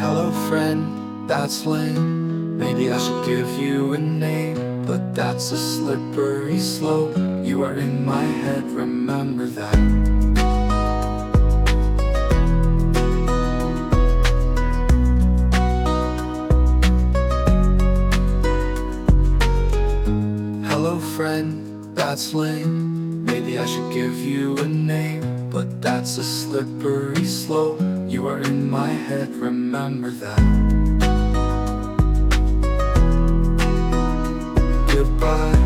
Hello friend, that's lame. Maybe I should give you a name, but that's a slippery slope. You are in my head, remember that. Hello friend, that's lame. Maybe I should give you a name, but that's a slippery slope. You are in my head, remember that. Goodbye.